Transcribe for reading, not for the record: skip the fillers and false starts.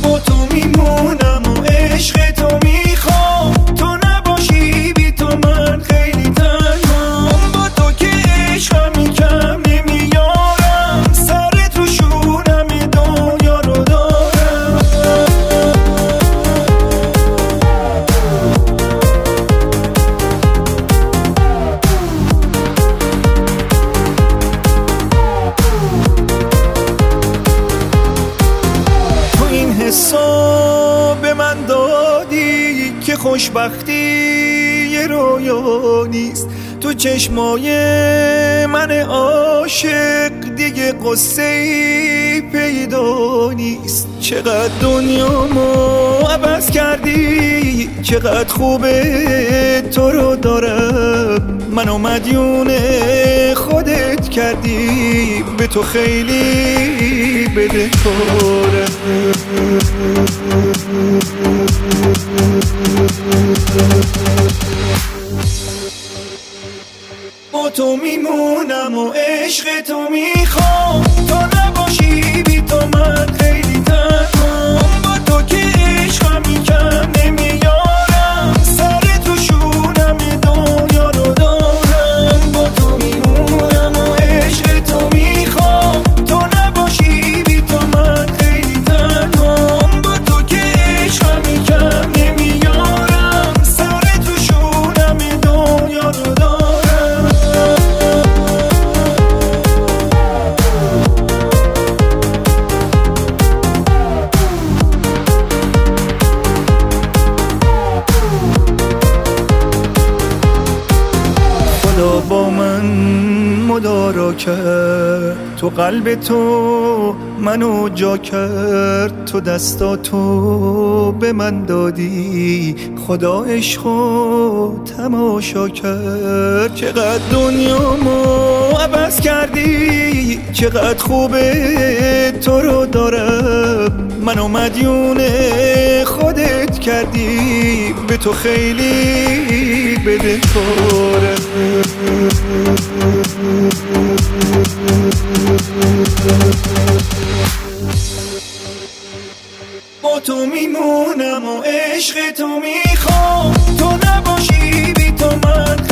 با تو میمونم و عشق تو میخوام، تو نباشی بی تو من خیلی تنهام. با تو که عشقم کم نمیارم، سر تو شونم دنیا رو دارم. تو این حساب به من دادی که خوشبختی یه رویا نیست. تو چشمای من عاشق دیگه قصه ای پیدا نیست. چقدر دنیامو عوض کردی، چقدر خوبه تو رو دارم. منو مدیون خودت کردی، به تو خیلی بدهکارم. با تو میمونم و عشق تو میخوام، تو نباشی بی تو من خیلی تنهام. با تو که عشقم کم نمیارم، سر تو شونم دنیا رو دارم. با تو میمونم و عشق تو میخوام، تو نباشی بی تو من خیلی تنهام. با تو که عشقم کم نمیارم، سر تو شونم دنیا رو دارم. خدا با من مدارا کرد، تو قلب تو منو جا کرد. تو دستاتو به من دادی، خدا عشقو تماشا کرد. چقدر دنیامو عوض کردی، چقدر خوبه تو رو دارم. منو مدیون خودت کردی، به تو خیلی بدهکارم. با تو میمونم و عشق تو میخوام، تو نباشی بی تو من